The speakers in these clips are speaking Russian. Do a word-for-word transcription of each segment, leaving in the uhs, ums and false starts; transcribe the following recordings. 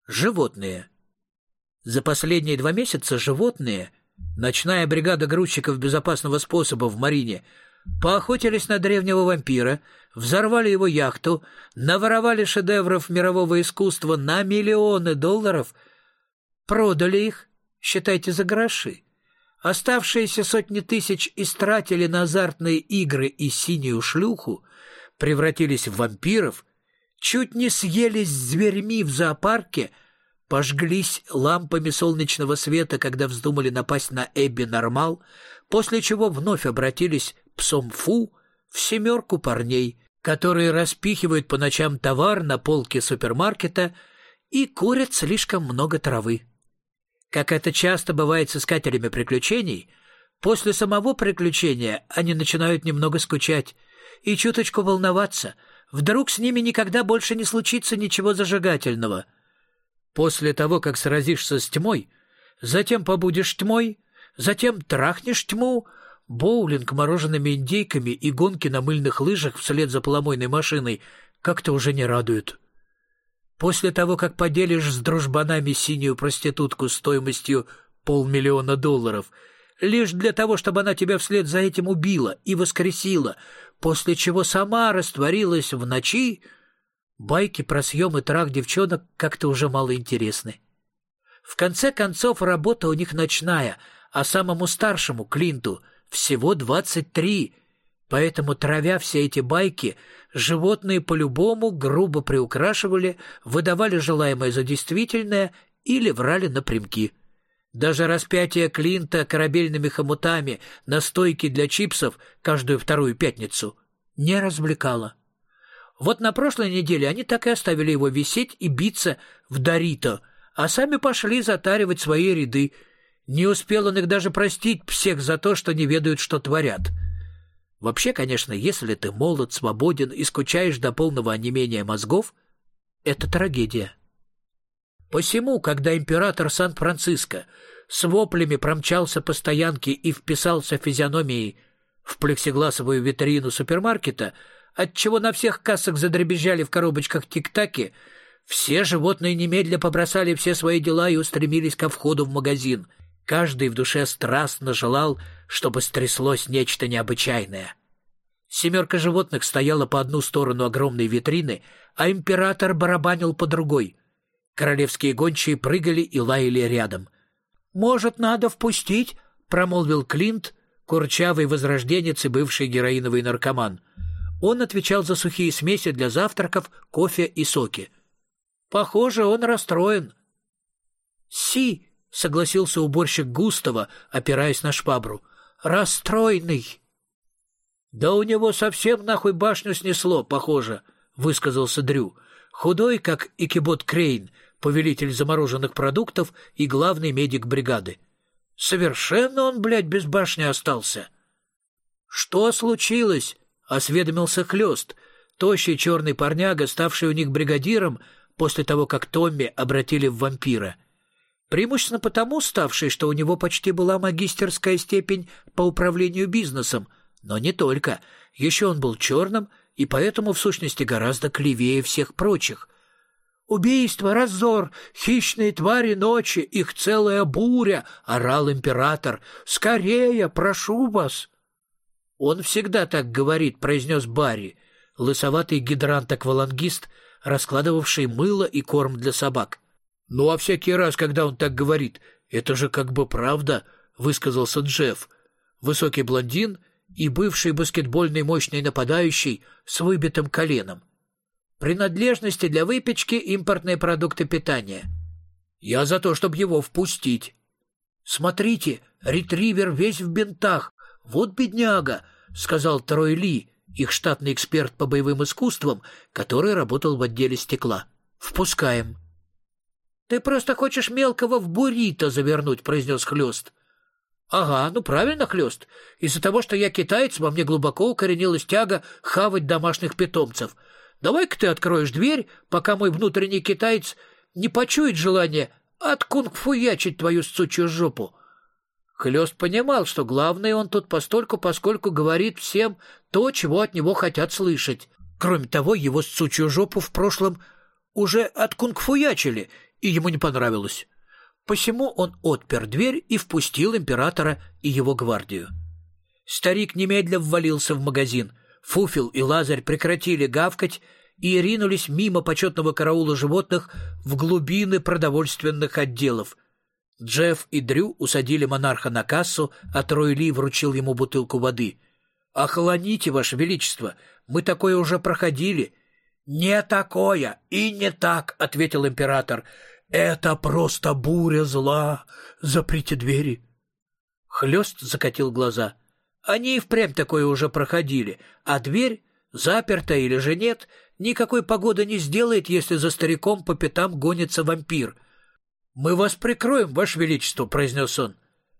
Животные. За последние два месяца животные, ночная бригада грузчиков безопасного способа в Марине, поохотились на древнего вампира, взорвали его яхту, наворовали шедевров мирового искусства на миллионы долларов, продали их, считайте, за гроши. Оставшиеся сотни тысяч истратили на азартные игры и синюю шлюху, превратились в вампиров, чуть не съелись с зверьми в зоопарке, пожглись лампами солнечного света, когда вздумали напасть на Эбби Нормал, после чего вновь обратились псом Фу в семерку парней, которые распихивают по ночам товар на полке супермаркета и курят слишком много травы. Как это часто бывает с искателями приключений, после самого приключения они начинают немного скучать и чуточку волноваться. Вдруг с ними никогда больше не случится ничего зажигательного. После того, как сразишься с тьмой, затем побудешь тьмой, затем трахнешь тьму, боулинг морожеными индейками и гонки на мыльных лыжах вслед за поломойной машиной как-то уже не радуют. После того, как поделишь с дружбанами синюю проститутку стоимостью полмиллиона долларов, лишь для того, чтобы она тебя вслед за этим убила и воскресила, после чего сама растворилась в ночи, байки про съем и трах девчонок как-то уже мало интересны. В конце концов, работа у них ночная, а самому старшему, Клинту, всего двадцать три, поэтому, травя все эти байки, животные по-любому грубо приукрашивали, выдавали желаемое за действительное или врали напрямки. Даже распятие Клинта корабельными хомутами на стойке для чипсов каждую вторую пятницу не развлекало. Вот на прошлой неделе они так и оставили его висеть и биться в Дорито, а сами пошли затаривать свои ряды. Не успел он их даже простить всех за то, что не ведают, что творят. Вообще, конечно, если ты молод, свободен и скучаешь до полного онемения мозгов, это трагедия. Посему, когда император Сан-Франциско с воплями промчался по стоянке и вписался физиономией в плексигласовую витрину супермаркета, отчего на всех кассах задребезжали в коробочках тик-таки, все животные немедля побросали все свои дела и устремились ко входу в магазин. Каждый в душе страстно желал, чтобы стряслось нечто необычайное. Семерка животных стояла по одну сторону огромной витрины, а император барабанил по другой. Королевские гончие прыгали и лаяли рядом. «Может, надо впустить?» — промолвил Клинт, курчавый возрожденец и бывший героиновый наркоман. Он отвечал за сухие смеси для завтраков, кофе и соки. «Похоже, он расстроен». «Си!» — согласился уборщик Густава, опираясь на швабру. «Расстроенный». «Да у него совсем нахуй башню снесло, похоже», — высказался Дрю. Худой, как Икебот Крейн, повелитель замороженных продуктов и главный медик бригады. «Совершенно он, блядь, без башни остался». «Что случилось?» — осведомился Хлёст, тощий черный парняга, ставший у них бригадиром после того, как Томми обратили в вампира. Преимущественно потому ставший, что у него почти была магистерская степень по управлению бизнесом, но не только. Еще он был черным и поэтому, в сущности, гораздо клевее всех прочих. «Убийство, разор, хищные твари ночи, их целая буря!» — орал император. «Скорее, прошу вас!» «Он всегда так говорит», — произнес Барри, лысоватый гидрант-аквалангист, раскладывавший мыло и корм для собак. «Ну, а всякий раз, когда он так говорит, это же как бы правда», — высказался Джефф, высокий блондин и бывший баскетбольный мощный нападающий с выбитым коленом. «Принадлежности для выпечки, импортные продукты питания. Я за то, чтобы его впустить». «Смотрите, ретривер весь в бинтах. Вот бедняга», — сказал Трой Ли, их штатный эксперт по боевым искусствам, который работал в отделе стекла. «Впускаем». «Ты просто хочешь мелкого в буррито завернуть», — произнес Хлёст. «Ага, ну правильно, Хлёст. Из-за того, что я китаец, во мне глубоко укоренилась тяга хавать домашних питомцев. Давай-ка ты откроешь дверь, пока мой внутренний китаец не почует желание откунг-фуячить твою сучью жопу». Хлёст понимал, что главное он тут постольку, поскольку говорит всем то, чего от него хотят слышать. Кроме того, его сучью жопу в прошлом уже откунг-фуячили, и ему не понравилось. Посему он отпер дверь и впустил императора и его гвардию. Старик немедля ввалился в магазин. Фуфел и Лазарь прекратили гавкать и ринулись мимо почетного караула животных в глубины продовольственных отделов. Джефф и Дрю усадили монарха на кассу, а Трой Ли вручил ему бутылку воды. «Охладите, Ваше Величество, мы такое уже проходили». «Не такое и не так», — ответил император. «Это просто буря зла. Заприте двери». Хлёст закатил глаза. Они и впрямь такое уже проходили, а дверь, заперта или же нет, никакой погоды не сделает, если за стариком по пятам гонится вампир. «Мы вас прикроем, Ваше Величество», — произнес он.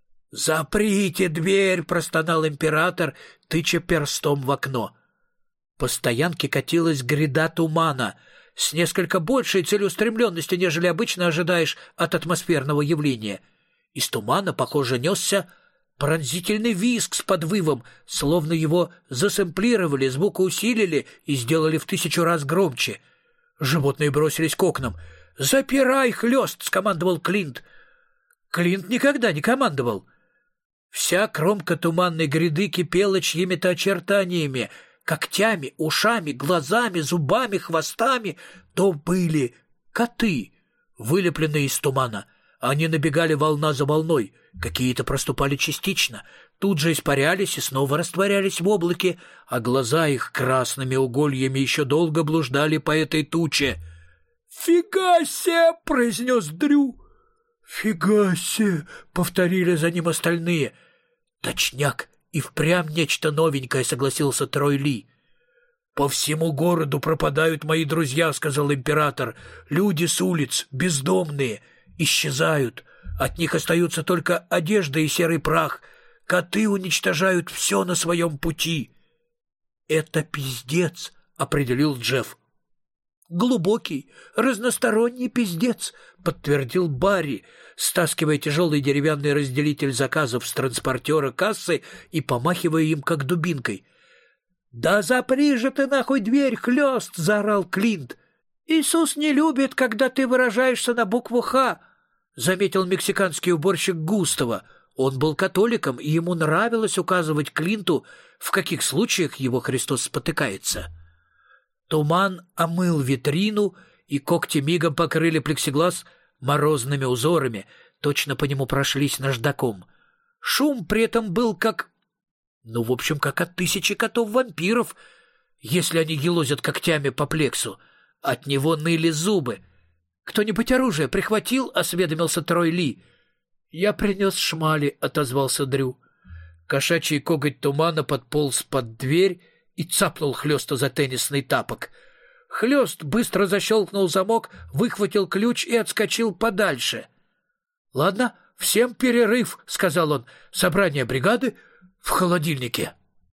«Заприте дверь», — простонал император, тыча перстом в окно. По стоянке катилась гряда тумана с несколько большей целеустремленностью, нежели обычно ожидаешь от атмосферного явления. Из тумана, похоже, несся пронзительный визг с подвывом, словно его засэмплировали, звук усилили и сделали в тысячу раз громче. Животные бросились к окнам. «Запирай, Хлёст!» — скомандовал Клинт. Клинт никогда не командовал. Вся кромка туманной гряды кипела чьими-то очертаниями, когтями, ушами, глазами, зубами, хвостами. То были коты, вылепленные из тумана. Они набегали волна за волной, какие-то проступали частично, тут же испарялись и снова растворялись в облаке, а глаза их красными угольями еще долго блуждали по этой туче. «Фига се!» — произнес Дрю. «Фига се!» — повторили за ним остальные. «Точняк, и впрямь нечто новенькое», — согласился Трой Ли. «По всему городу пропадают мои друзья», — сказал император. «Люди с улиц, бездомные, исчезают. От них остаются только одежда и серый прах. Коты уничтожают все на своем пути». «Это пиздец», — определил Джефф. «Глубокий, разносторонний пиздец», — подтвердил Барри, стаскивая тяжелый деревянный разделитель заказов с транспортера кассы и помахивая им как дубинкой. «Да запри же ты нахуй дверь, Хлёст!» — заорал Клинт. «Иисус не любит, когда ты выражаешься на букву «Х», — заметил мексиканский уборщик Густаво. Он был католиком, и ему нравилось указывать Клинту, в каких случаях его Христос спотыкается. Туман омыл витрину, и когти мигом покрыли плексиглаз морозными узорами, точно по нему прошлись наждаком. Шум при этом был как... Ну, в общем, как от тысячи котов-вампиров, если они елозят когтями по плексу. От него ныли зубы. «Кто-нибудь оружие прихватил?» — осведомился Трой Ли. «Я принес шмали», — отозвался Дрю. Кошачий коготь тумана подполз под дверь и цапнул Хлёста за теннисный тапок. Хлёст быстро защелкнул замок, выхватил ключ и отскочил подальше. «Ладно, всем перерыв», — сказал он. «Собрание бригады в холодильнике».